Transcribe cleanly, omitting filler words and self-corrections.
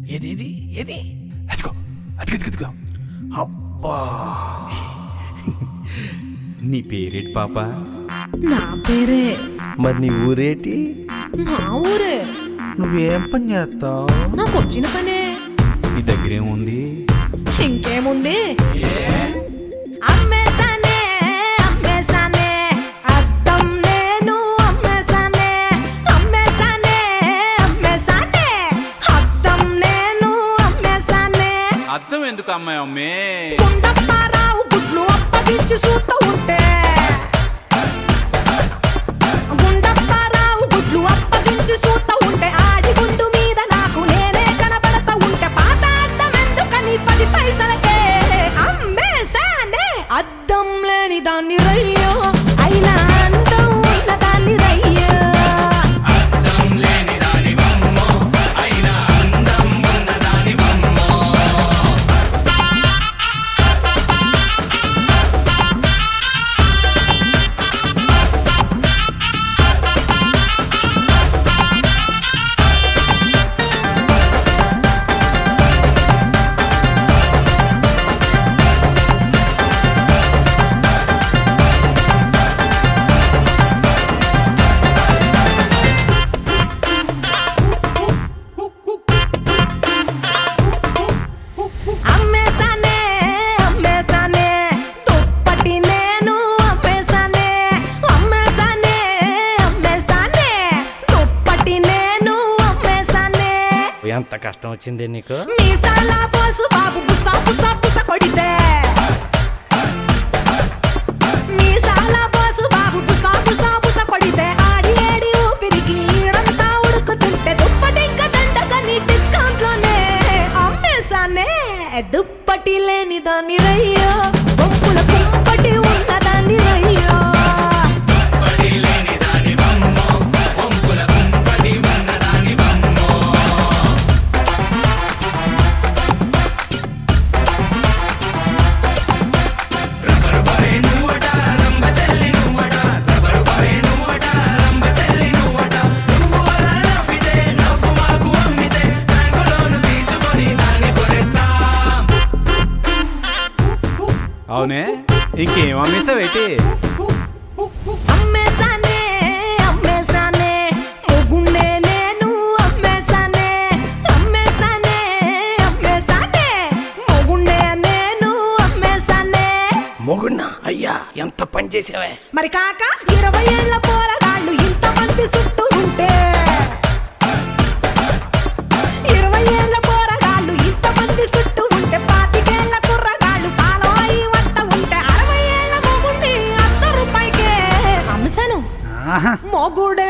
ఏది ఏది ఏది అదిగో అదిగో అబ్బా. నీ పేరేటి పాప? నా పేరే. మరి నీ ఊరేటి? మా ఊరే. నువ్వేం పని చేస్తావు? నాకు వచ్చిన పనే. నీ దగ్గరేముంది? ఇంకేముంది? అమ్మేసానే అమ్మేసానే అద్దం నేను అమ్మేసానే అమ్మేసానే అమ్మేసానే అద్దం నేను అమ్మేసానే. అర్థం ఎందుకు అమ్మాయి అమ్మే? గుండప్పారావు గుడ్లు అప్పగించి చూస్తూ ఉంటే గుండప్పారావు గుడ్లు అప్పగించి చూస్తూ ఉంటే ఆడి గుండు మీద నాకు నేనే కనబడతా ఉంటే పాత అద్దం ఎందుకని 10 పైసలకే అమ్మేసానే. అద్దం లేని దాన్ని రయ్యో అయినా అందం ఉన్న దాన్ని రయ్యో. అర్థం లేని దాని వమ్మో అయినా అందం ఉన్న దాని వమ్మో. అమ్మేసానే అమ్మేసానే దుప్పటి నేను అమ్మేసానే అమ్మేసానే అమ్మేసానే దుప్పటి నేను అమ్మేసానే. ఎంత కష్టం వచ్చింది నీకు? మీసాల పోసు బాబు బుసా బుసా బుస కొడితే మీసాల పోసు బాబు బుసా బుసా బుస కొడితే ఆడి ఏడి ఊపిరికి ఈడంతా ఉడుకుతుంటే దుప్పటి ఇంకా దండగని డిస్కౌంట్ లోనే అమ్మేసానే. దుప్పటి లేని దాన్ని రయ్యో బొంపుల కుంపటి ఉన్న దాన్ని రయ్యో. దుప్పటి లేని దాని వమ్మో వంపుల కుంపటి ఉన్న దాని వమ్మో. రబ్బరు బాయ్ నువ్వట రంబ చెల్లి నువ్వట రబ్బరు బాయ్ నువ్వట రంబ చెల్లి నువ్వట. నువ్వు అలా నవ్వితే నవ్వు మాకు అమ్మితే బ్యాంకులోను తీసుకొని దాన్ని కొనేస్తా. అవునే, ఇంకేం అమ్మేసావేటి? అమ్మేసానే అమ్మేసానే మొగుండే నేను అమ్మేసానే అమ్మేసానే అమ్మేసానే మొగుండే నేను అమ్మేసానే. మొగున్నా అయ్యా ఎంత పని చేసావే? మరి కాక 20 ఏళ్ల పోరగాళ్ళు ఇంతమంది చుట్టూ ఉంటే 20 ఏళ్ల పోరగాళ్ళు ఇంతమంది చుట్టూ ఉంటే 25 ఏళ్ల కుర్రగాళ్ళు ఫాలో అయి వద్ద ఉంటే 60 ఏళ్ల మొగుండి 100 రూపాయికే అమ్మసాను. మొగుడే